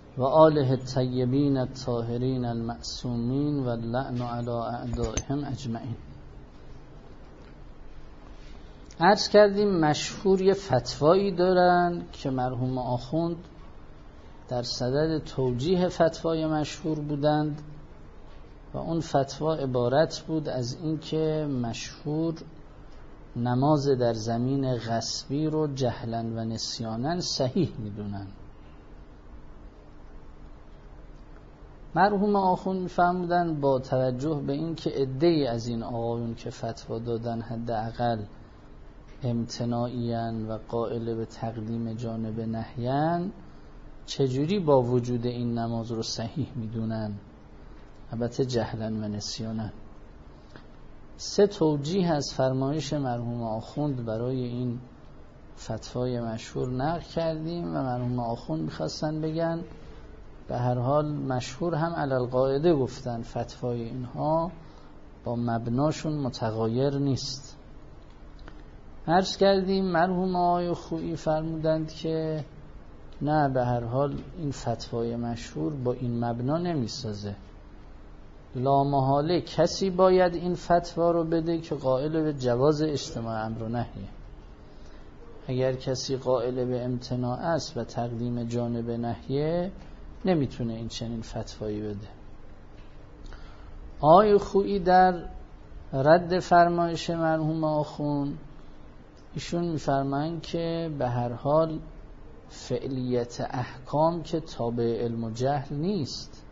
و آله الطیبین الطاهرین المعصومین و اللعن علی اعدائهم اجمعین. عرض کردیم مشهور یه فتوایی دارن که مرحوم آخوند در صدد توجیه فتوای مشهور بودند و اون فتوا عبارت بود از اینکه مشهور نماز در زمین غصبی رو جهلاً و نسیاناً صحیح میدونن. مرحوم آخوند میفرمودن با توجه به این که عده‌ای از این آقایون که فتوا دادن حداقل امتناعیان و قائل به تقدیم جانب نهیان، چجوری با وجود این نماز رو صحیح میدونن؟ البته جهلاً و نسیاناً. 3 توجیه از فرمایش مرحوم آخوند برای این فتوای مشهور نقل کردیم و مرحوم آخوند میخواستن بگن به هر حال مشهور هم علی القاعده گفتن فتوای اینها با مبناشون متغایر نیست. عرض کردیم مرحوم آقای خویی فرمودند که نه، به هر حال این فتوای مشهور با این مبنا نمیسازه. لامحاله کسی باید این فتوا رو بده که قائل به جواز اجتماع امر و نهیه. اگر کسی قائل به امتناع است و تقدیم جانب نهیه، نمیتونه این چنین فتوایی بده. آقای خویی در رد فرمایش مرحوم آخوند ایشون میفرمایند که به هر حال فعلیت احکام که تابع علم و جهل نیست.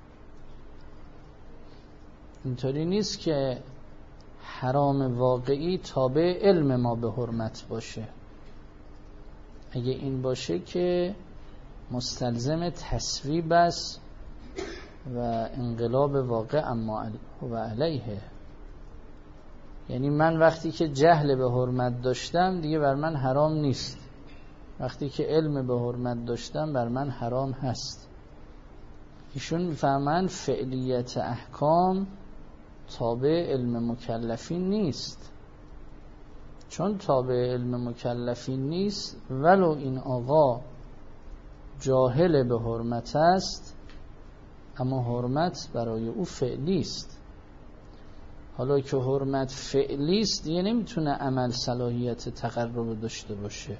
اینطوری نیست که حرام واقعی تابع علم ما به حرمت باشه. اگه این باشه که مستلزم تصویب است و انقلاب واقع اما و علیه. یعنی من وقتی که جهل به حرمت داشتم دیگه بر من حرام نیست، وقتی که علم به حرمت داشتم بر من حرام هست. ایشون میفهمن فعلیت احکام تابع علم مکلفین نیست. چون تابع علم مکلفین نیست، ولو این آقا جاهل به حرمت است، اما حرمت برای او فعلی است. حالا که حرمت فعلی است دیگه نمیتونه عمل صلاحیت تقرب داشته باشه.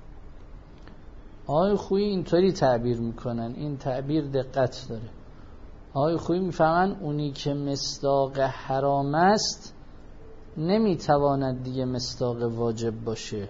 آقای خویی اینطوری تعبیر میکنن، این تعبیر دقت داره. آقای خویی میفهمن اونی که مصداق حرام است نمیتواند دیگه مصداق واجب باشه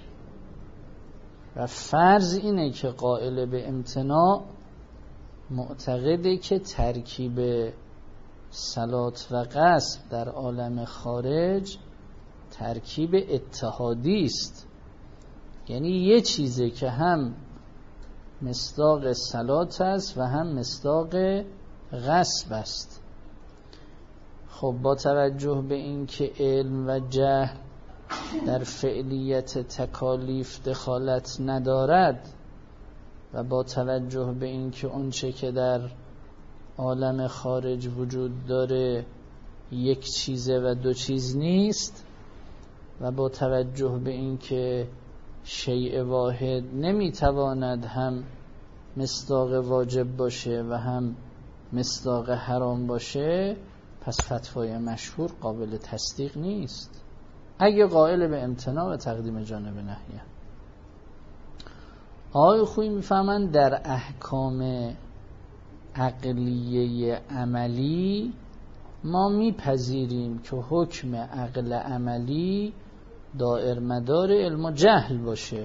و فرض اینه که قائل به امتناع معتقده که ترکیب صلات و غصب در عالم خارج ترکیب اتحادی است. یعنی یه چیزه که هم مصداق صلات است و هم مصداق غصب است. خب با توجه به این که علم و جهل در فعلیت تکالیف دخالت ندارد و با توجه به این که اونچه که در عالم خارج وجود داره یک چیزه و 2 چیز نیست و با توجه به این که شیء واحد نمیتواند هم مصداق واجب باشه و هم مصداق حرام باشه، پس فتوای مشهور قابل تصدیق نیست اگه قائل به امتناع و تقدیم جانب نهیه. آقای خویی میفهمن در احکام عقلیه عملی ما میپذیریم که حکم عقل عملی دائر مدار علم و جهل باشه.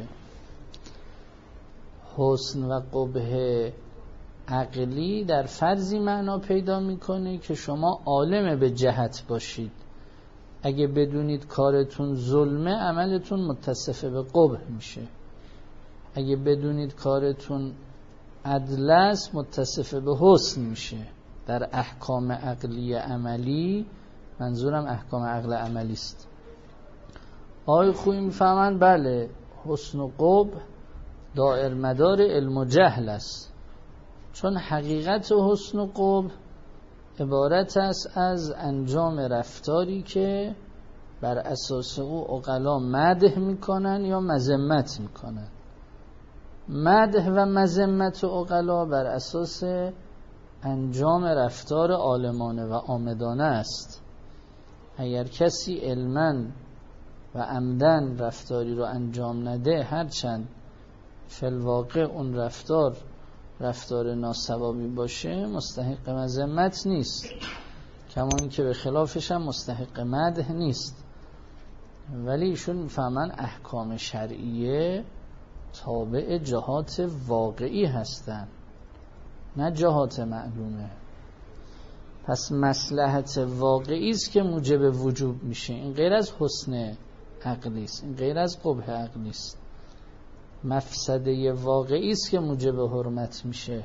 حسن و قبح عقلی در فرضی معنا پیدا میکنه که شما عالم به جهت باشید. اگه بدونید کارتون ظلمه، عملتون متصف به قبح میشه. اگه بدونید کارتون عدل است، متصف به حسن میشه. در احکام عقلی عملی، منظورم احکام عقل عملی است. آقای خویی میفهمن بله، حسن و قبح دائر مدار علم و جهل است، چون حقیقت حسن و قبح عبارت است از انجام رفتاری که بر اساس او عقلا مدح میکنن یا مذمت میکنن. مدح و مذمت عقلا بر اساس انجام رفتار عالمانه و عامدانه است. اگر کسی علماً و عمدن رفتاری رو انجام نده، هرچند فی الواقع اون رفتار ناصوابی باشه، مستحق مذمت نیست، کما اینکه به خلافش هم مستحق مدح نیست. ولی ایشون میفهمن احکام شرعیه تابع جهات واقعی هستن، نه جهات معلومه. پس مصلحت واقعی است که موجب وجوب میشه، این غیر از حسن عقلی است، این غیر از قبح عقلی است. مفسده واقعی است که موجب حرمت میشه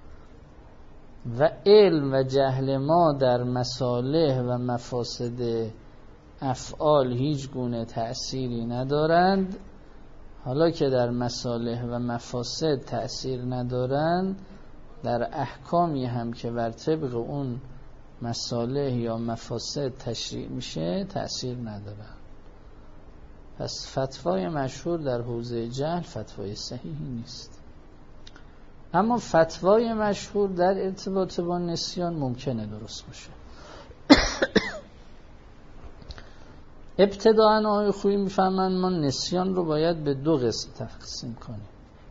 و علم و جهل ما در مصالح و مفاسد افعال هیچ گونه تأثیری ندارند. حالا که در مصالح و مفاسد تأثیر ندارند، در احکامی هم که بر طبق اون مصالح یا مفاسد تشریع میشه تأثیر ندارند. پس فتوای مشهور در حوزه جهل فتوای صحیحی نیست. اما فتوای مشهور در ارتباط با نسیان ممکنه درست باشه. ابتداءً آقای خویی میفهمن ما نسیان رو باید به دو قسم تقسیم کنیم.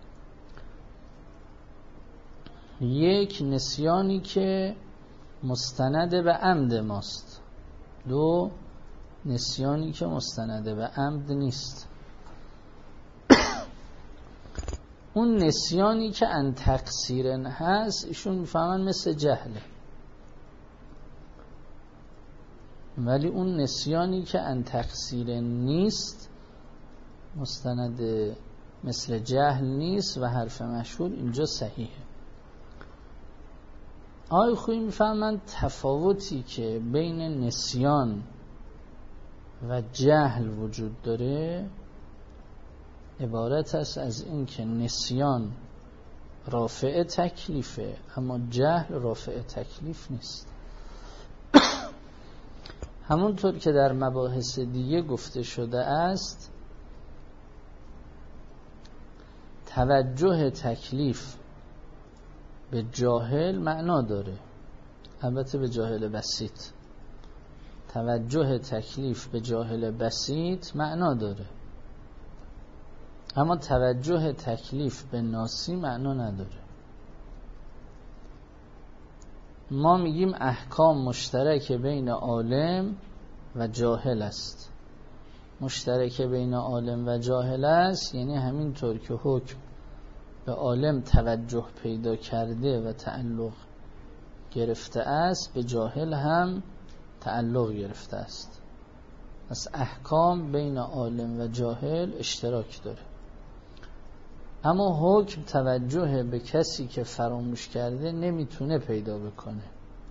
یک، نسیانی که مستند به عمد ماست. دو، نسیانی که مستند به عمد نیست. اون نسیانی که ان تقصیرن هست ایشون میفهمن مثل جهله، ولی اون نسیانی که ان تقصیرن نیست مستند مثل جهل نیست و حرف مشهور اینجا صحیحه. آقای خویی میفهمن تفاوتی که بین نسیان و جهل وجود داره عبارت است از این که نسیان رافع تکلیفه، اما جهل رافع تکلیف نیست. همونطور که در مباحث دیگه گفته شده است، توجه تکلیف به جاهل معنا داره، البته به جاهل بسیط. توجه تکلیف به جاهل بسیط معنا داره، اما توجه تکلیف به ناسی معنا نداره. ما میگیم احکام مشترک بین عالم و جاهل است. مشترک بین عالم و جاهل است یعنی همینطور که حکم به عالم توجه پیدا کرده و تعلق گرفته است، به جاهل هم تعلق گرفته است. پس احکام بین عالم و جاهل اشتراک داره، اما حکم توجه به کسی که فراموش کرده نمیتونه پیدا بکنه،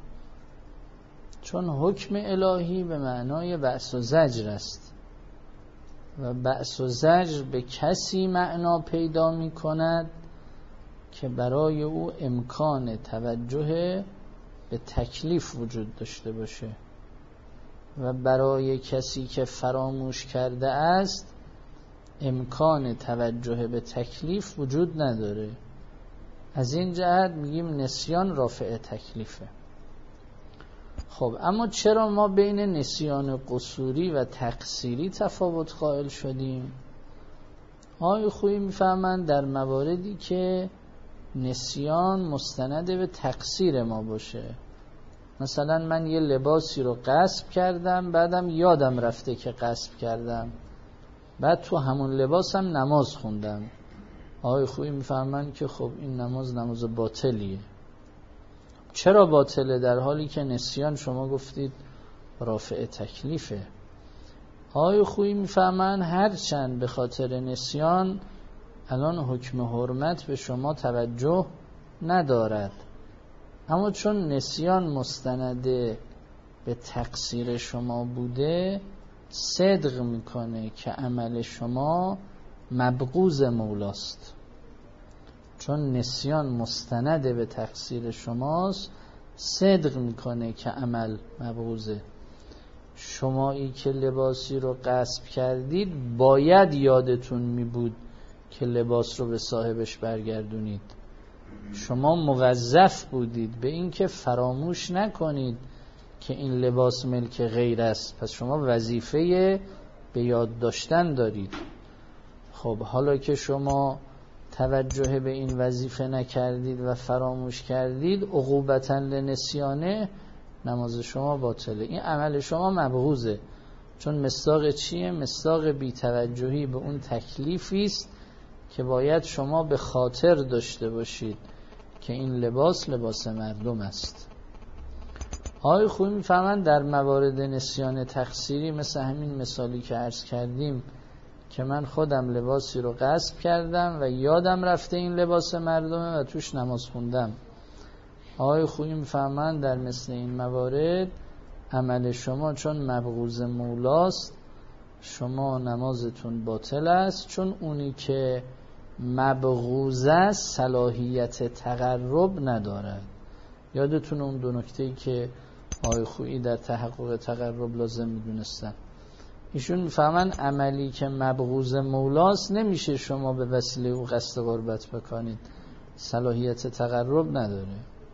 چون حکم الهی به معنای بأس و زجر است و بأس و زجر به کسی معنا پیدا میکند که برای او امکان توجه به تکلیف وجود داشته باشه و برای کسی که فراموش کرده است امکان توجه به تکلیف وجود نداره. از این جهت میگیم نسیان رافع تکلیفه. خب اما چرا ما بین نسیان قصوری و تقصیری تفاوت قائل شدیم؟ آقای خویی میفهمند در مواردی که نسیان مستند به تقصیر ما باشه. مثلا من یه لباسی رو غصب کردم، بعدم یادم رفته که غصب کردم، بعد تو همون لباسم نماز خوندم. آقای خویی میفهمن که خب این نماز باطلیه. چرا باطله در حالی که نسیان شما گفتید رافع تکلیفه؟ آقای خویی میفهمن هرچند به خاطر نسیان الان حکم حرمت به شما توجه ندارد، اما چون نسیان مستند به تقصیر شما بوده صدق میکنه که عمل شما مبغوض مولاست. چون نسیان مستند به تقصیر شماست صدق میکنه که عمل مبغوضه. شمایی که لباسی رو غصب کردید باید یادتون میبود که لباس رو به صاحبش برگردونید. شما موظف بودید به این که فراموش نکنید که این لباس ملک غیر است، پس شما وظیفه به یاد داشتن دارید. خب حالا که شما توجه به این وظیفه نکردید و فراموش کردید، عقوبتاً لنسیانه نماز شما باطله. این عمل شما مبغوضه. چون مصداق چیه؟ مصداق بی‌توجهی به اون تکلیفی است که باید شما به خاطر داشته باشید که این لباس لباس مردم است. آقای خویی میفهمن در موارد نسیان تقصیری مثل همین مثالی که عرض کردیم که من خودم لباسی رو غصب کردم و یادم رفته این لباس مردمه و توش نماز خوندم، آقای خویی میفهمن در مثل این موارد عمل شما چون مبغوض مولاست، شما نمازتون باطل است، چون اونی که مبغوض است صلاحیت تقرب ندارد. یادتون اون دو نکته‌ای که آقای خویی در تحقق تقرب لازم میدونستن. ایشون میفهمن عملی که مبغوض مولاست نمیشه شما به وسیله او قصد قربت بکنید، صلاحیت تقرب نداره.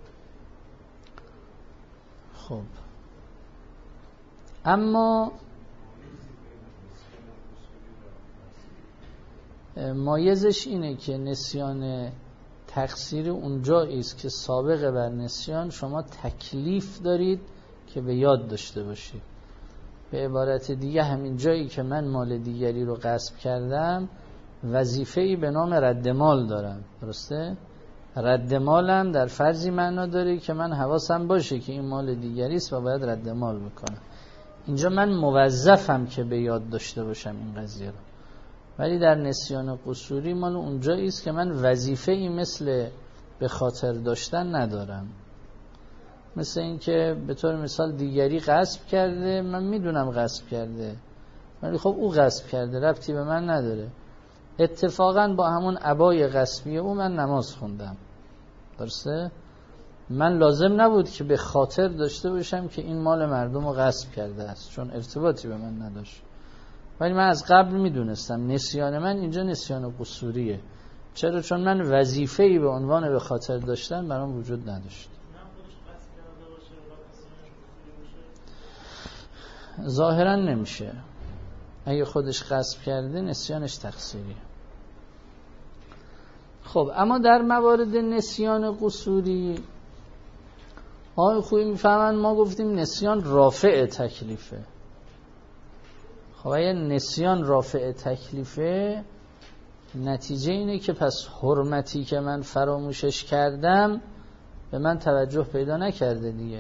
خب اما مایزش اینه که نسیان تقصیر اونجایی است که سابقه بر نسیان شما تکلیف دارید که به یاد داشته باشید. به عبارت دیگه همین جایی که من مال دیگری رو غصب کردم وظیفه‌ای به نام رد مال دارم، درسته؟ رد مالم در فرضی معنا داره که من حواسم باشه که این مال دیگری است و باید رد مال بکنم. اینجا من موظفم که به یاد داشته باشم این قضیه رو. ولی در نسیان قصوری مال اونجایی است که من وظیفه‌ای مثل به خاطر داشتن ندارم. مثل این که به طور مثال دیگری غصب کرده، من میدونم غصب کرده ولی خب او غصب کرده، ربطی به من نداره. اتفاقا با همون عبای غصبی او من نماز خوندم، درسته؟ من لازم نبود که به خاطر داشته باشم که این مال مردم رو غصب کرده است، چون ارتباطی به من نداشت. ولی من از قبل میدونستم نسیان من اینجا نسیان قصوریه. چرا؟ چون من وظیفه‌ای به عنوان به خاطر داشتن برام وجود نداشت. ظاهرا نمیشه. اگه خودش غصب کرده نسیانش تقصیریه. خب اما در موارد نسیان قصوری آقای خویی میفهمن ما گفتیم نسیان رافع تکلیفه. خب اگه نسیان رافع تکلیفه نتیجه اینه که پس حرمتی که من فراموشش کردم به من توجه پیدا نکرده دیگه.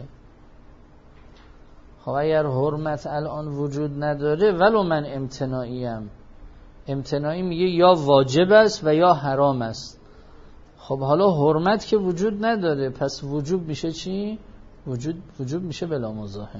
خب اگر حرمت الان وجود نداره ولو من امتناعیم، امتناعی میگه یا واجب است و یا حرام است. خب حالا حرمت که وجود نداره پس وجوب میشه چی؟ وجوب میشه بلا مزاحم.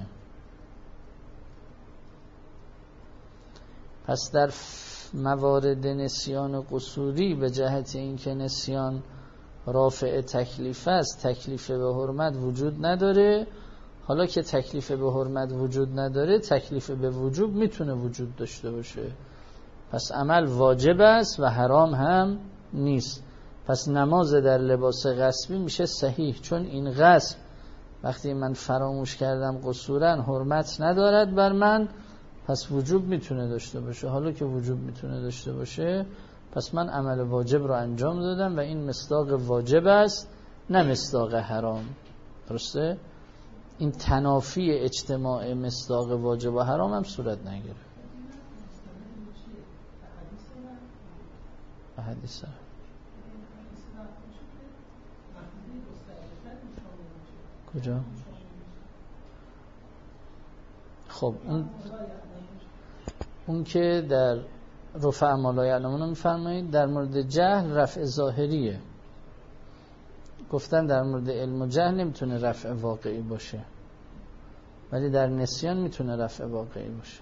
پس در موارد نسیان قصوری به جهت اینکه نسیان رافع تکلیف است، تکلیف به حرمت وجود نداره. حالا که تکلیف به حرمت وجود نداره، تکلیف به وجوب میتونه وجود داشته باشه. پس عمل واجب است و حرام هم نیست. پس نماز در لباس غصبی میشه صحیح، چون این غصب وقتی من فراموش کردم قصوراً حرمت ندارد بر من، پس وجوب میتونه داشته باشه. حالا که وجوب میتونه داشته باشه پس من عمل واجب رو انجام دادم و این مصداق واجب است نه مصداق حرام، درسته؟ این تنافی اجتماع مصداق واجب و حرام هم صورت نگیره. حدیث کجا؟ خب اون که در رفع ما لا یعلمون میفرمایید در مورد جهل رفع ظاهریه. گفتن در مورد علم و جهل نمیتونه رفع واقعی باشه، ولی در نسیان میتونه رفع واقعی باشه.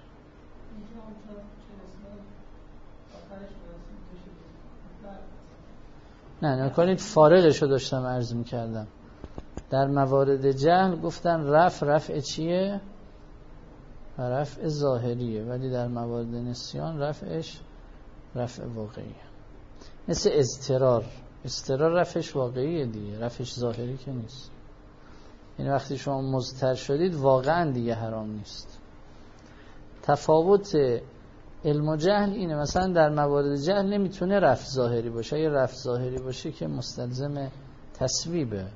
نه نکنید، فارغشو داشتم عرض میکردم. در موارد جهل گفتن رفع چیه؟ رفع ظاهریه، ولی در موارد نسیان رفعش رفع واقعیه. مثل اضطرار رفعش واقعیه دیگه، رفعش ظاهری که نیست. یعنی وقتی شما مضطر شدید واقعا دیگه حرام نیست. تفاوت علم و جهل اینه، مثلا در موارد جهل نمیتونه رفع ظاهری باشه. اگه رفع ظاهری باشه که مستلزم تصویبه،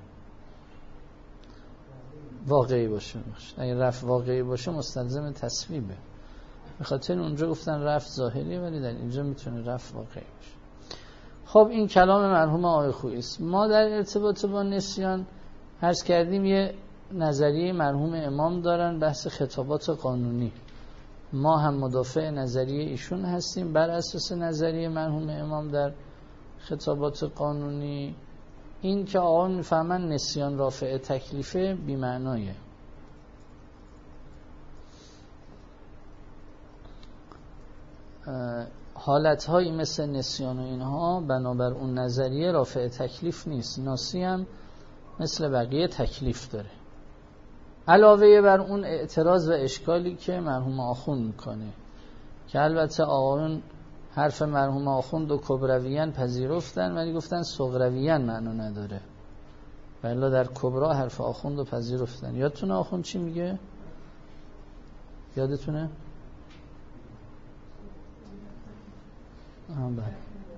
واقعی باشه. اگه رفع واقعی باشه مستلزم تصویبه. به خاطر اونجا گفتن رفع ظاهریه، ولی در اینجا میتونه رفع واقعی باشه. خب این کلام مرحوم آقای خویی است. ما در ارتباط با نسیان عرض کردیم یه نظریه مرحوم امام دارن، بحث خطابات قانونی. ما هم مدافع نظریه ایشون هستیم بر اساس نظریه مرحوم امام در خطابات قانونی. این که آقایون میفهمن نسیان رافع تکلیفه بی‌معنایه. حالتهایی مثل نسیان و اینها بنابر اون نظریه رافع تکلیف نیست. ناسی هم مثل بقیه تکلیف داره، علاوه بر اون اعتراض و اشکالی که مرحوم آخوند میکنه، که البته آقایون حرف مرحوم آخوند و کبرویان پذیرفتن، ولی گفتن صغرویان معنی نداره، ولی در کبرا حرف آخوند رو پذیرفتن. یادتونه آخوند چی میگه؟ یادتونه؟ بله.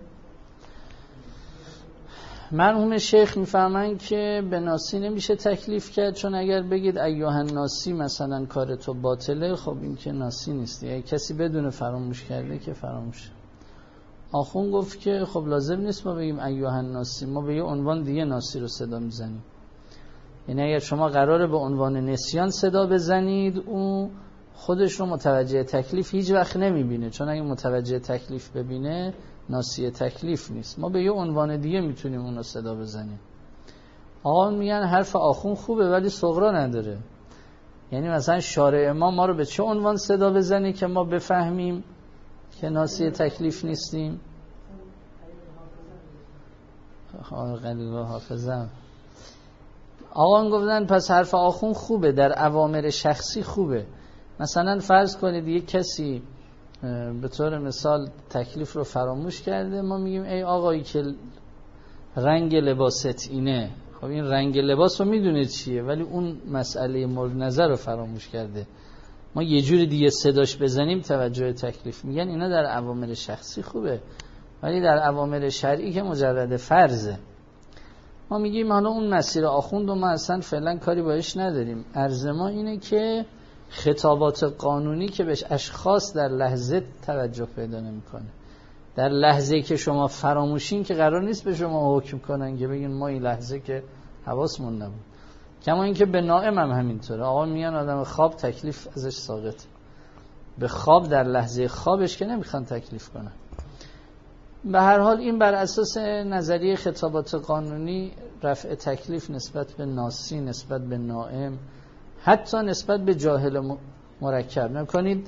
مرحوم شیخ میفهمن که به ناسی نمیشه تکلیف کرد، چون اگر بگید ایوهن ناسی مثلا کار تو باطله، خب این که ناسی نیست. اگه کسی بدون فراموش کرده که فراموشه. آخون گفت که خب لازم نیست ما بگیم ایوهن ناسی، ما به یه عنوان دیگه ناسی رو صدا میزنیم. یعنی اگر شما قراره به عنوان نسیان صدا بزنید، اون خودش رو متوجه تکلیف هیچ وقت نمیبینه، چون اگه متوجه تکلیف ببینه ناسی تکلیف نیست. ما به یه عنوان دیگه میتونیم اون رو صدا بزنیم. آقا میگن حرف آخون خوبه ولی صغرا نداره. یعنی مثلا شارع ما رو به چه عنوان صدا بزنه که ما بفهمیم که ناسی تکلیف نیستیم؟ قلیل حافظم. آقا گفتن پس حرف آخون خوبه، در اوامر شخصی خوبه. مثلا فرض کنید یک کسی به طور مثال تکلیف رو فراموش کرده، ما میگیم ای آقایی که رنگ لباست اینه، خب این رنگ لباس رو میدونه چیه، ولی اون مسئله مورد نظر رو فراموش کرده. ما یه جوری دیگه صداش بزنیم توجه تکلیف. میگن اینا در اوامر شخصی خوبه، ولی در اوامر شرعی که مجرد فرضه. ما میگیم حالا اون مسیر آخوند و ما اصلا فعلا کاری باش نداریم. عرض ما اینه که خطابات قانونی که بهش اشخاص در لحظه توجه پیدا نمیکنه، در لحظه که شما فراموشین که قرار نیست به شما حکم کنن که بگین ما این لحظه که حواسمون نبود. کما اینکه به نائم هم همینطوره. آقا میان آدم خواب تکلیف ازش ساقطه، به خواب در لحظه خوابش که نمیخوان تکلیف کنن. به هر حال این بر اساس نظریه خطابات قانونی رفع تکلیف نسبت به ناسی، نسبت به نائم، حتی نسبت به جاهل مرکب نکنید.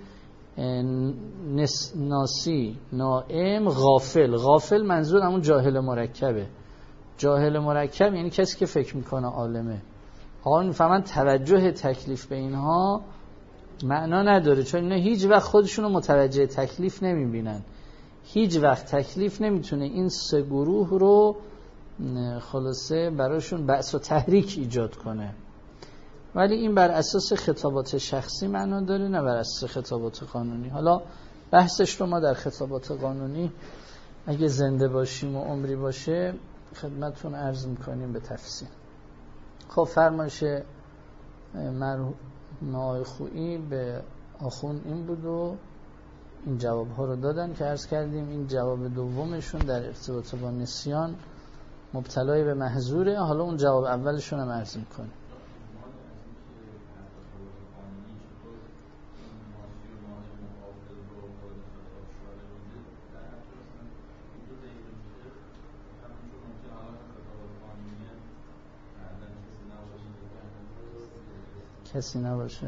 ناسی، نائم، غافل منظور همون جاهل مرکبه. جاهل مرکب یعنی کسی که فکر میکنه عالمه. آقا میفهمن توجه تکلیف به اینها معنا نداره، چون اینا هیچ وقت خودشونو متوجه تکلیف نمیبینن. هیچ وقت تکلیف نمیتونه این سه گروه رو خلاصه براشون بأس و تحریک ایجاد کنه. ولی این بر اساس خطابات شخصی معنا داره، نه بر اساس خطابات قانونی. حالا بحثش رو ما در خطابات قانونی اگه زنده باشیم و عمری باشه خدمتتون عرض میکنیم به تفصیل. خب فرمایش مرحوم آقای خویی به آخوند این بود و این جواب ها رو دادن که عرض کردیم. این جواب دومشون در ارتباط با نسیان مبتلای به محظوره. حالا اون جواب اولشون هم عرض میکنیم. کسی نباشه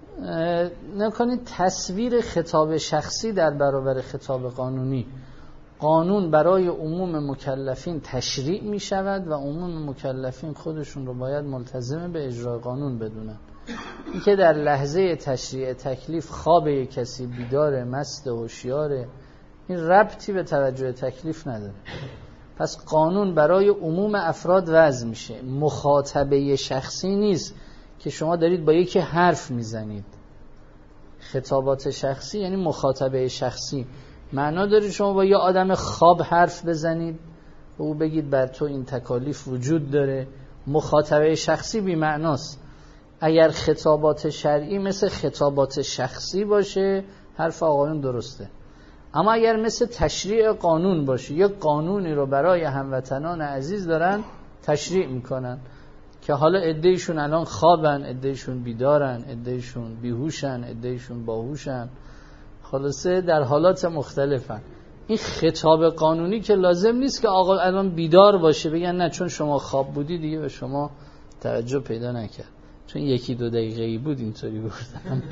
نکنید تصویر خطاب شخصی در برابر خطاب قانونی. قانون برای عموم مکلفین تشریع می شود و عموم مکلفین خودشون رو باید ملتزم به اجرای قانون بدونن. این که در لحظه تشریع تکلیف خواب یک کسی بیداره، مست، هوشیاره، این ربطی به توجه تکلیف نداره. پس قانون برای عموم افراد وضع میشه، مخاطبه شخصی نیست که شما دارید با یکی حرف میزنید. خطابات شخصی یعنی مخاطبه شخصی، معنا داره شما با یه آدم خواب حرف بزنید و او بگید بر تو این تکالیف وجود داره. مخاطبه شخصی بی معناست. اگر خطابات شرعی مثل خطابات شخصی باشه حرف آقایون درسته، اما اگر مثل تشریع قانون باشه، یک قانونی رو برای هموطنان عزیز دارن تشریع میکنن که حالا عده‌شون الان خوابن، عده‌شون بیدارن، عده‌شون بیهوشن، عده‌شون باهوشن، خلاصه در حالات مختلفن. این خطاب قانونی که لازم نیست که آقا الان بیدار باشه بگن نه چون شما خواب بودی دیگه به شما توجه پیدا نکرد، چون 1-2 دقیقه‌ای بود اینطوری گفتم.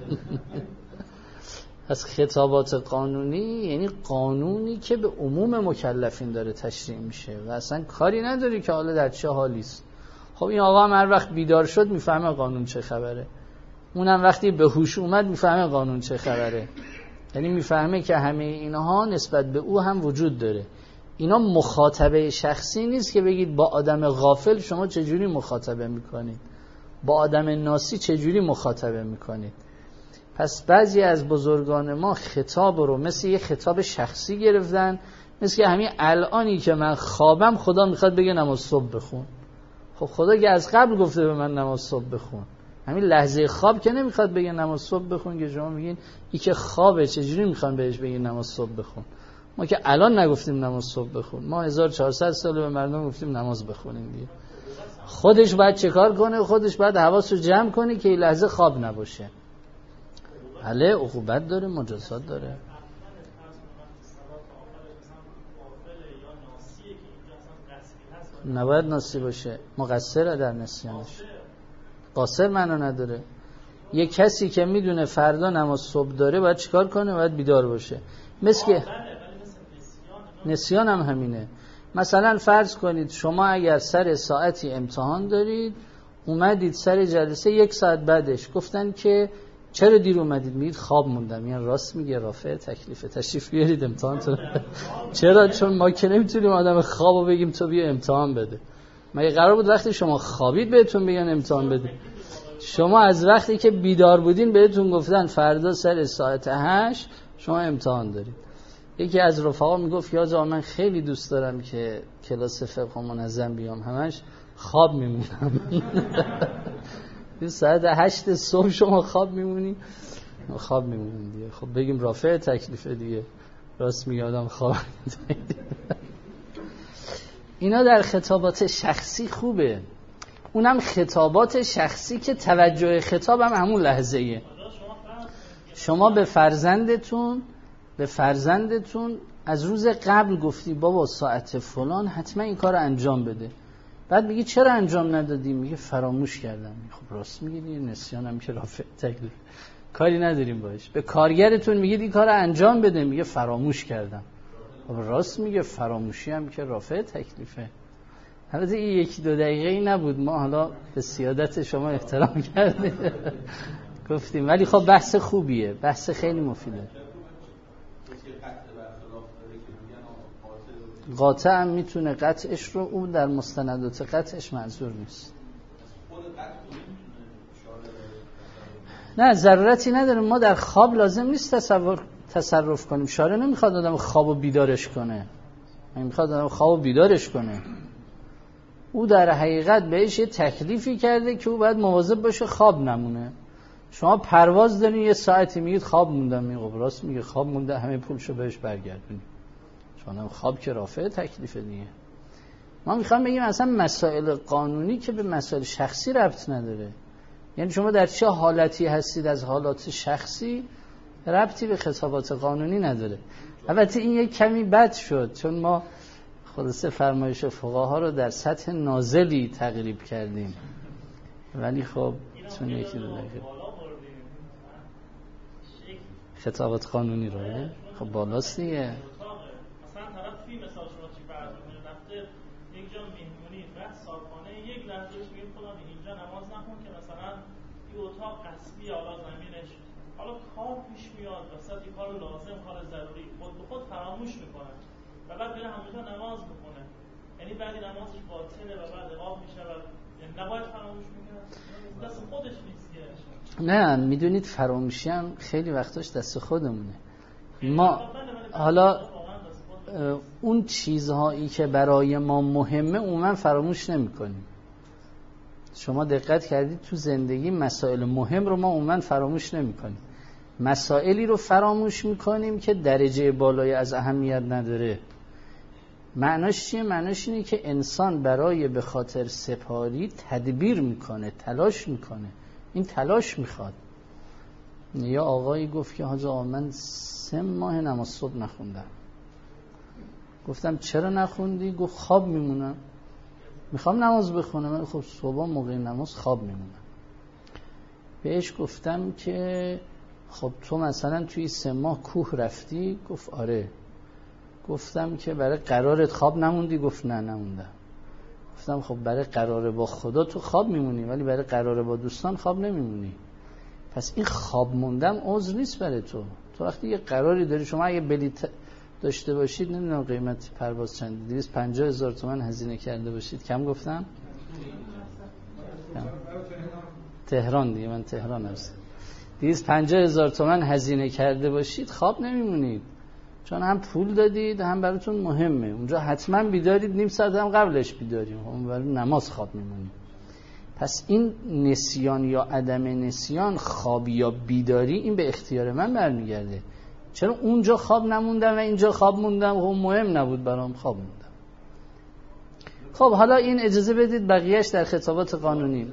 از خطابات قانونی یعنی قانونی که به عموم مکلفین داره تشریع میشه و اصلا کاری نداری که حالا در چه حالی است. خب این آقا هم هر وقت بیدار شد میفهمه قانون چه خبره، اونم وقتی به هوش اومد میفهمه قانون چه خبره، یعنی میفهمه که همه اینها نسبت به او هم وجود داره. اینا مخاطبه شخصی نیست که بگید با آدم غافل شما چجوری مخاطبه میکنید، با آدم ناسی چجوری مخاطبه میکنید. پس بعضی از بزرگان ما خطاب رو مثل یه خطاب شخصی گرفتن، مثل که همین الانی که من خوابم خدا میخواد بگه نماز صبح بخون. خب خدا که از قبل گفته به من نماز صبح بخون، همین لحظه خواب که نمیخواد بگه نماز صبح بخون که شما میگین این که خوابه چجوری میخوان بهش بگین نماز صبح بخون. ما که الان نگفتیم نماز صبح بخون، ما 1400 سال به مردم گفتیم نماز بخونیم دیگه. خودش باید چه کار کنه؟ خودش باید حواسو جمع کنه که این لحظه خواب نباشه. بله عقوبت داره، مجازات داره. نباید ناسی باشه، مقصره در نسیانش. قاصر معنا نداره. یه کسی که میدونه فردا نماز صبح داره باید چیکار کنه؟ باید بیدار باشه. مثل که نسیان هم همینه. مثلا فرض کنید شما اگر سر ساعتی امتحان دارید، اومدید سر جلسه 1 ساعت بعدش گفتن که چرا دیر اومدید؟ میگید خواب موندم. یعنی راست میگه، رافع تکلیفه، تشریف بیارید امتحانتون. چرا؟ چون ما که نمیتونیم آدم خوابو بگیم تو بیا امتحان بده. مگه قرار بود وقتی شما خوابید بهتون بگن امتحان بده؟ شما از وقتی که بیدار بودین بهتون گفتن فردا سر ساعت 8 شما امتحان دارید. یکی از رفقا میگفت یا من خیلی دوست دارم که کلاس فقه منظم بیام، همش خواب میمونم. این ساعت 8 صبح شما خواب میمونی؟ خواب میمونیم دیگه. خب بگیم رافع تکلیفه دیگه، راست میگه آدم خواب. اینا در خطابات شخصی خوبه، اونم خطابات شخصی که توجه خطاب هم همون لحظه ایه. شما به فرزندتون از روز قبل گفتی بابا ساعت فلان حتما این کار انجام بده، بعد میگی چرا انجام ندادی؟ میگه فراموش کردم. خب راست میگی، نسیانم که رافع تکلیف، کاری نداریم باش. به کارگرتون میگید این کار انجام بده، میگه فراموش کردم. خب راست میگه، فراموشی هم که رافع تکلیفه. البته این 1-2 دقیقه‌ای نبود، ما حالا به سیادت شما احترام کردیم گفتیم، ولی خب بحث خوبیه، بحث خیلی مفیده. قاطع هم میتونه قطعش رو، اون در مستندات قطعش منظور نیست. نه ضرورتی نداره، ما در خواب لازم نیست تصرف کنیم. شارع نمیخواد آدم خوابو بیدارش کنه، میخواد آدم خوابو بیدارش کنه. او در حقیقت بهش یه تکلیفی کرده که او باید مواظب باشه خواب نمونه. شما پرواز دارین 1 ساعتی میگید خواب موندم، میگه راست میگه خواب مونده، همه پولشو بهش برگردونید. چون خواب که رافع تکلیف دیگه. ما میخوام بگیم اصلا مسائل قانونی که به مسائل شخصی ربط نداره. یعنی شما در چه حالتی هستید از حالات شخصی ربطی به خطابات قانونی نداره. البته این یک کمی بد شد چون ما خلاصه فرمایش فقها رو در سطح نازلی تقریب کردیم، ولی خب چون یکی دو دقیقه خطابات قانونی رو خب بالاست دیگه. یا حالا زمینش حالا کار پیش میاد وسط یه کار لازم، کار ضروری، خود به خود فراموش میکنه و بعد میره همونجا نماز میکنه، یعنی بعد نمازش باطله و بعد اقام میشه و یعنی نباید فراموش میکنه، دست خودش نیست. نه میدونید فراموشی هم خیلی وقتاش دست خودمونه. ما حالا اون چیزهایی که برای ما مهمه عموما فراموش نمی‌کنیم. شما دقت کردید تو زندگی مسائل مهم رو ما عموما فراموش نمی‌کنیم. مسائلی رو فراموش می‌کنیم که درجه بالایی از اهمیت نداره. معناش چیه؟ معناش اینه که انسان برای به خاطر سپاری تدبیر می‌کنه، تلاش می‌کنه. این تلاش میخواد. یا آقایی گفت که حاج آقا من 3 ماه نماز صبح نخوندم. گفتم چرا نخوندی؟ گفت خواب میمونم، میخوام نماز بخونم. خب صبح موقع نماز خواب میمونم. بهش گفتم که خب تو مثلا توی 3 ماه کوه رفتی؟ گفت آره. گفتم که برای قرارت خواب نموندی؟ گفت نه نموندم. گفتم خب برای قرار با خدا تو خواب میمونی ولی برای قرار با دوستان خواب نمیمونی. پس این خواب موندم عذر نیست برای تو. تو وقتی یه قراری داری، شما اگه بلیط داشته باشید، نمیدونم قیمت پرواز چنده، 250,000 تومان هزینه کرده باشید، کم گفتم؟ تهران دیگه، من تهران هستم. 250,000 تومان هزینه کرده باشید خواب نمیمونید، چون هم پول دادید هم براتون مهمه. اونجا حتما بیدارید، نیم ساعت هم قبلش بیداریم، اون برای نماز خواب میمونیم. پس این نسیان یا عدم نسیان، خواب یا بیداری، این به اختیار من برمیگرده. چرا اونجا خواب نموندم و اینجا خواب موندم؟ خب مهم نبود برام، خواب موندم. خب حالا این اجازه بدید بقیهش در خطابات قانونی.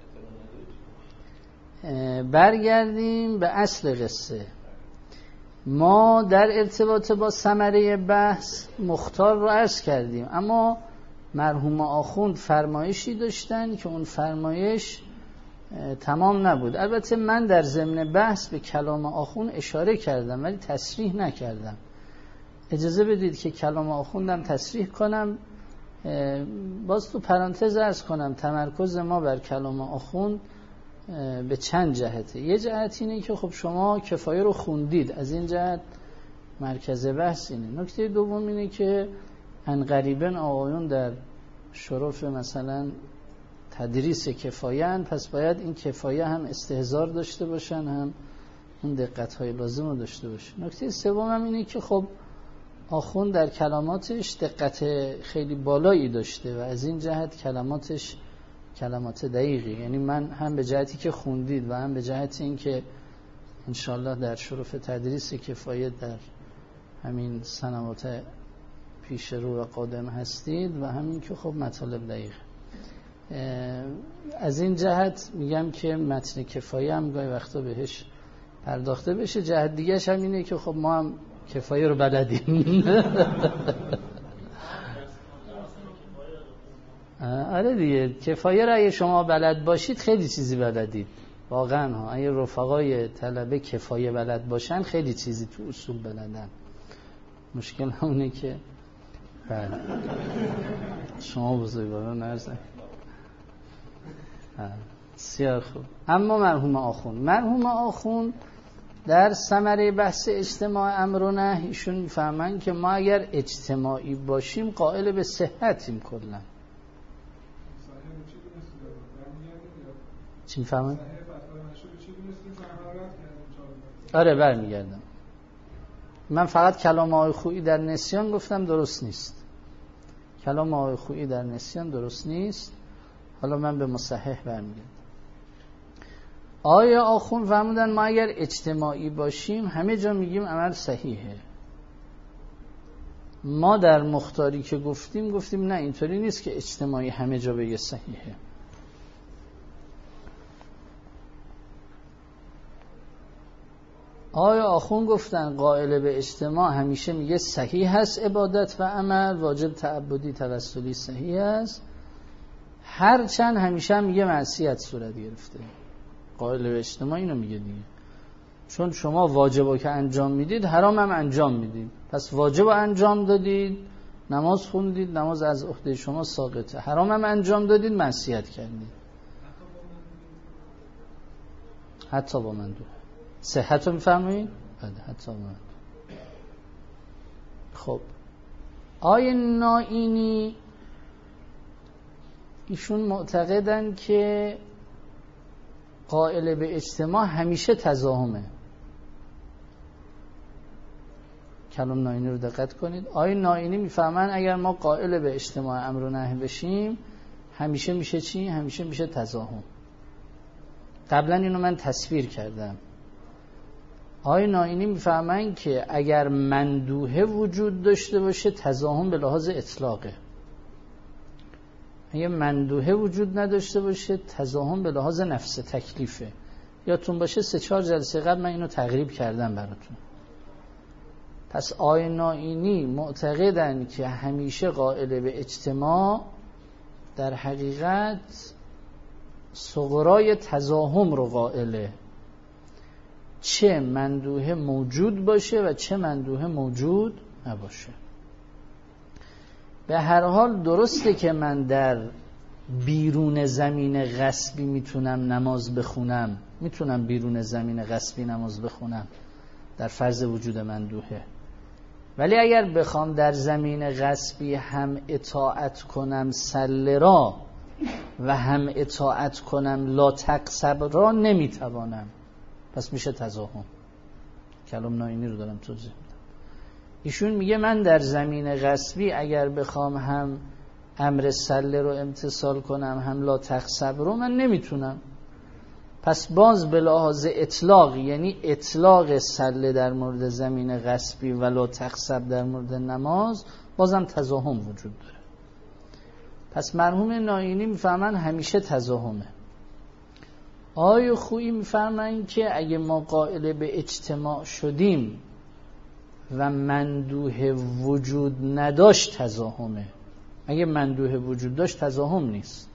برگردیم به اصل قصه. ما در ارتباط با ثمره بحث مختار رو عرض کردیم، اما مرحوم آخوند فرمایشی داشتن که اون فرمایش تمام نبود. البته من در ضمن بحث به کلام آخوند اشاره کردم ولی تصریح نکردم. اجازه بدید که کلام آخوندم تصریح کنم. باز تو پرانتز عرض کنم تمرکز ما بر کلام آخوند به چند جهته. یه جهت اینه که خب شما کفایه رو خوندید، از این جهت مرکز بحث اینه. نکته دوم اینه که انقریبن آقایون در شرف مثلا تدریس کفایه، پس باید این کفایه هم استحضار داشته باشن، هم اون دقت‌های لازم رو داشته باشن. نکته سوم هم اینه که خب آخوند در کلماتش دقت خیلی بالایی داشته و از این جهت کلماتش کلمات دقیقی، یعنی من هم به جهتی که خوندید و هم به جهتی این که انشالله در شرف تدریس کفایه در همین سنوات پیش رو و قادم هستید و همین که خب مطالب دقیق. از این جهت میگم که متن کفایه هم گاهی وقتا بهش پرداخته بشه. جهت دیگه‌ش هم اینه که خب ما هم کفایه رو بلدیم. آره دیگه، کفایه را اگه شما بلد باشید خیلی چیزی بلدید واقعا ها. اگه رفقای طلبه کفایه بلد باشن خیلی چیزی تو اصول بلدن. مشکل همونه که بله شما بزرگواران نرزن. بسیار خوب. اما مرحوم آخوند در ثمره بحث اجتماع امر و نهی ایشون میفهمن که ما اگر اجتماعی باشیم قائل به صحتیم کلا. چی میفهمن؟ آره برمیگردم. من فقط کلام آقای خویی در نسیان گفتم درست نیست. کلام آقای خویی در نسیان درست نیست. حالا من به مصحح برمیگردم. آیا آخوند فرمودن ما اگر اجتماعی باشیم همه جا میگیم عمل صحیحه. ما در مختاری که گفتیم نه اینطوری نیست که اجتماعی همه جا بگه صحیحه. آیا آخوند گفتن قائل به اجتماع همیشه میگه صحیح هست عبادت و عمل، واجب تعبدی توسلی صحیح هست، هرچند همیشه هم میگه معصیت صورت گرفته. قائل به اجتماع اینو میگه دیگه، چون شما واجبا که انجام میدید حرام هم انجام میدید. پس واجب انجام دادید، نماز خوندید، نماز از عهده شما ساقطه. حرام هم انجام دادید، معصیت کردید. حتی با مندوه. صحت رو میفهمید؟ بله حتی با مندوه. خب آیه نائینی ایشون معتقدن که قائل به اجتماع همیشه تزاهمه. کلام نائینی رو دقت کنید. آیه نائینی میفهمن اگر ما قائل به اجتماع امر و نهی بشیم همیشه میشه چی؟ همیشه میشه تزاهم. قبلا اینو من تصویر کردم. آیه نائینی میفهمن که اگر مندوحه وجود داشته باشه تزاهم به لحاظ اطلاقه. اگه مندوحه وجود نداشته باشه تزاهم به لحاظ نفس تکلیفه. یادتون باشه 3-4 جلسه قبل من اینو تقریب کردم براتون. پس آیه نائینی معتقدن که همیشه قائل به اجتماع در حقیقت صغرای تزاهم رو قائله، چه مندوحه موجود باشه و چه مندوحه موجود نباشه. به هر حال درسته که من در بیرون زمین غصبی میتونم نماز بخونم، میتونم بیرون زمین غصبی نماز بخونم در فرض وجود مندوحه، ولی اگر بخوام در زمین غصبی هم اطاعت کنم سله را و هم اطاعت کنم لا تقصب را نمیتوانم، پس میشه تزاهم. کلام نائینی رو دارم توضیح میدم. ایشون میگه من در زمین غصبی اگر بخوام هم امر سله رو امتثال کنم هم لا تقصب رو من نمیتونم، پس باز به لحاظ اطلاق، یعنی اطلاق سله در مورد زمین غصبی و لا تقصب در مورد نماز، بازم تزاهم وجود داره. پس مرحوم نائینی میفهمن همیشه تزاهمه. آیه خویی میفهمن که اگه ما قائل به اجتماع شدیم و مندوحه وجود نداشت تزاهمه. اگه مندوحه وجود داشت تزاهم نیست.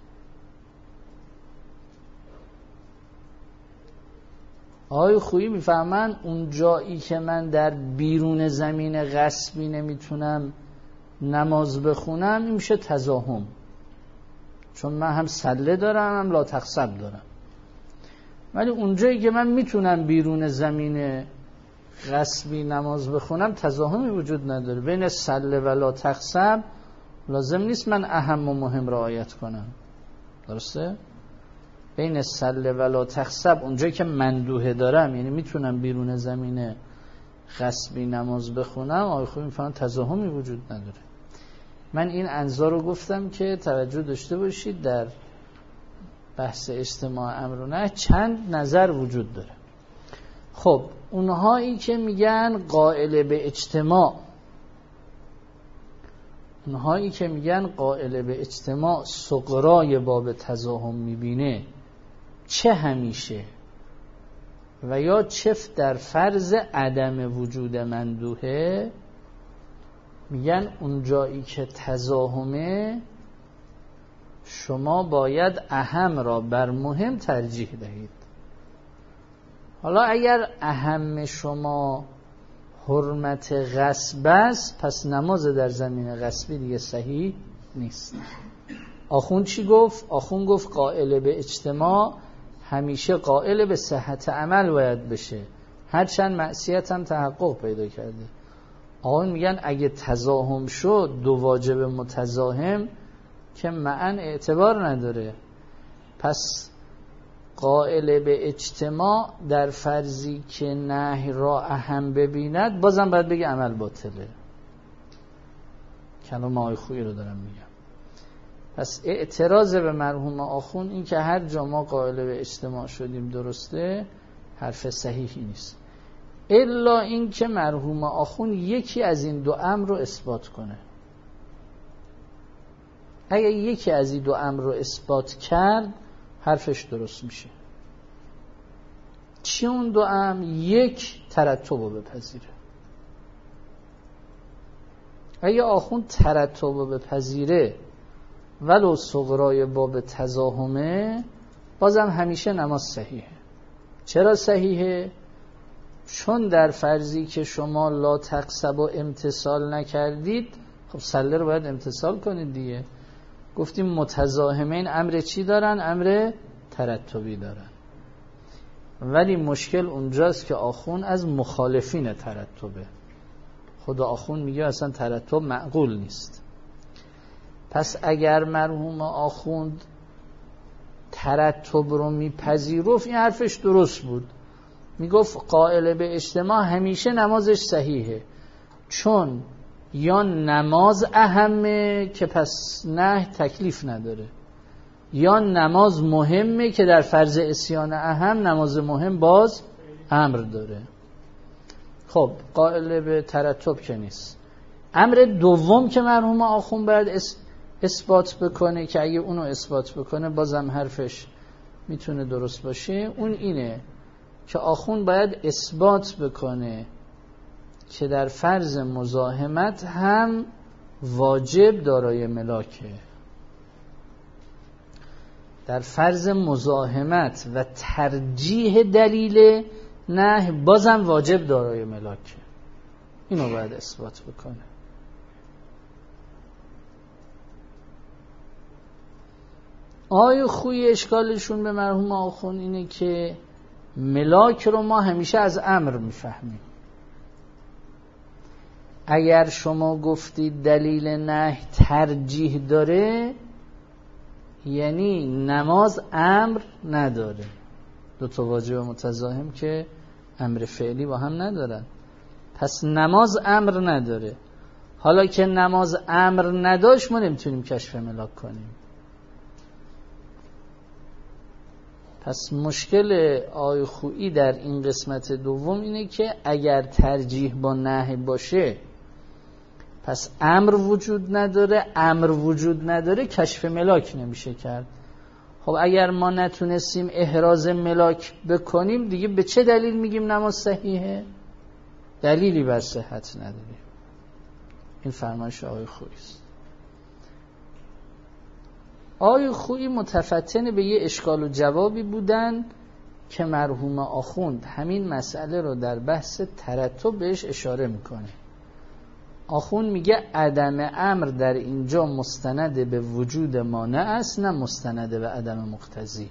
آیه خویی میفهمن اون جایی که من در بیرون زمین غصبی نمیتونم نماز بخونم این میشه تزاهم، چون من هم سله دارم هم لا تقصب دارم. ولی اونجایی که من میتونم بیرون زمین غصبی نماز بخونم تزاهمی وجود نداره. بین سله و لا تقصب لازم نیست من اهم و مهم رعایت کنم، درسته؟ بین سله و لا تقصب اونجایی که مندوحه دارم، یعنی میتونم بیرون زمین غصبی نماز بخونم، آقای خوبی میفهمن تزاهمی وجود نداره. من این انظار رو گفتم که توجه داشته باشید در بحث اجتماع امر و نهی چند نظر وجود داره. خب اونهایی که میگن قائل به اجتماع، اونهایی که میگن قائل به اجتماع صغرای باب تزاهم میبینه، چه همیشه و یا چه در فرض عدم وجود مندوحه، میگن اونجایی که تزاهمه شما باید اهم را بر مهم ترجیح دهید. حالا اگر اهم شما حرمت غصب است، پس نماز در زمین غصبی دیگه صحیح نیست. آخوند چی گفت؟ آخوند گفت قائل به اجتماع همیشه قائل به صحت عمل باید بشه، هرچند معصیت هم تحقق پیدا کرده. آخوند میگن اگه تزاهم شد دو واجب متزاهم که معن اعتبار نداره، پس قائل به اجتماع در فرضی که نهی را اهم ببیند بازم باید بگه عمل باطله. کلام آقای خویی رو دارم میگم. پس اعتراض به مرحوم آخوند این که هر جا ما قائل به اجتماع شدیم درسته، حرف صحیحی نیست، الا این که مرحوم آخوند یکی از این دو امر رو اثبات کنه. اگه یکی از این دو امر رو اثبات کرد حرفش درست میشه. چی اون دو امر؟ یک، ترتب رو بپذیره. اگه آخوند ترتب رو بپذیره ولو صغرای باب تزاهمه، بازم همیشه نماز صحیحه. چرا صحیحه؟ چون در فرضی که شما لا تقصب و امتثال نکردید، خب سله رو باید امتثال کنید دیگه. گفتیم متزاهمین امر چی دارن؟ امر ترتبی دارن. ولی مشکل اونجاست که آخوند از مخالفین ترتبه. خود آخوند میگه اصلا ترتب معقول نیست. پس اگر مرحوم آخوند ترتب رو میپذیرفت این حرفش درست بود، میگفت قائل به اجتماع همیشه نمازش صحیحه، چون یا نماز اهمه که پس نه تکلیف نداره، یا نماز مهمه که در فرض عصیان اهم نماز مهم باز امر داره. خب قائل به ترتب که نیست. امر دوم که مرحوم آخوند باید اثبات بکنه که اگه اونو اثبات بکنه بازم حرفش میتونه درست باشه، اون اینه که آخوند باید اثبات بکنه که در فرض مزاحمت هم واجب دارای ملاکه. در فرض مزاحمت و ترجیح دلیل نه بازم واجب دارای ملاکه. اینو باید اثبات بکنه. آیه خوی اشکالشون به مرحوم آخوند اینه که ملاک رو ما همیشه از امر میفهمیم. اگر شما گفتید دلیل نهی ترجیح داره، یعنی نماز امر نداره. دو تا واجب متزاحم که امر فعلی با هم ندارن، پس نماز امر نداره. حالا که نماز امر نداشت ما نمیتونیم کشف ملاک کنیم. پس مشکل آیه خویی در این قسمت دوم اینه که اگر ترجیح با نهی باشه پس امر وجود نداره، امر وجود نداره، کشف ملاک نمیشه کرد. خب اگر ما نتونستیم احراز ملاک بکنیم دیگه به چه دلیل میگیم نماز صحیحه؟ دلیلی بر صحت نداره. این فرمایش آیه خویی است. آیه خویی متفتن به یه اشکال و جوابی بودن که مرحوم آخوند همین مسئله رو در بحث ترتب بهش اشاره میکنه. آخوند میگه عدم امر در اینجا مستند به وجود مانع است، نه مستند به عدم مقتضی.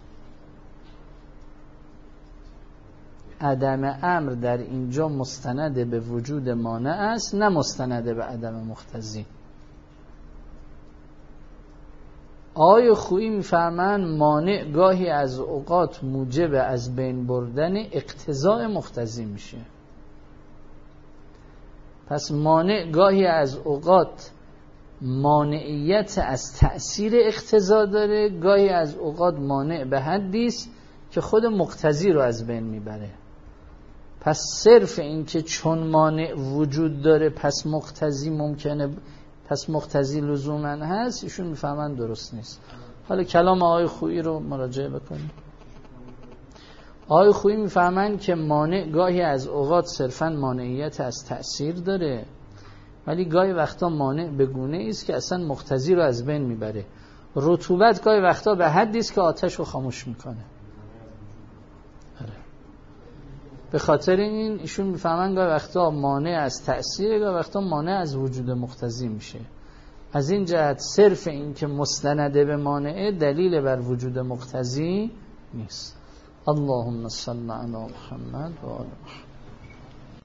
عدم امر در اینجا مستند به وجود مانع است، نه مستند به عدم مقتضی. آیه خویی میفرمایند مانع گاهی از اوقات موجب از بین بردن اقتضاء مقتضی میشه. پس مانع گاهی از اوقات مانعیت از تأثیر اقتضا داره، گاهی از اوقات مانع به حدی است که خود مقتضی رو از بین میبره. پس صرف این که چون مانع وجود داره پس مقتضی ممکنه، پس مقتضی لزوما هست، ایشون میفهمن درست نیست. حالا کلام آیه خویی رو مراجعه بکنیم. آیه خویی میفهمن که مانع گاهی از اوقات صرفاً مانعیت از تأثیر داره، ولی گاهی وقتا مانع به گونه است که اصلا مقتضی رو از بین میبره. رطوبت گاهی وقتا به حدی است که آتش رو خاموش میکنه. به خاطر این ایشون میفهمن گاهی وقتا مانع از تأثیر، گاهی وقتا مانع از وجود مقتضی میشه. از این جهت صرف این که مستنده به مانعه دلیل بر وجود مقتضی نیست. اللهم صل علی محمد و آل محمد.